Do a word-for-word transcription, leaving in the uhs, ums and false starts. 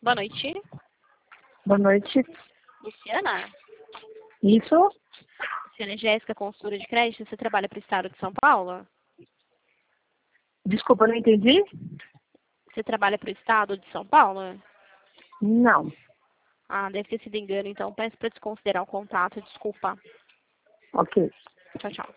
Boa noite. Boa noite. Luciana? Isso? Luciana Jéssica, consultora de crédito. Você trabalha para o estado de São Paulo? Desculpa, não entendi? Você trabalha para o estado de São Paulo? Não. Ah, deve ter sido engano, então peço para desconsiderar o contato. Desculpa. Ok. Tchau, tchau.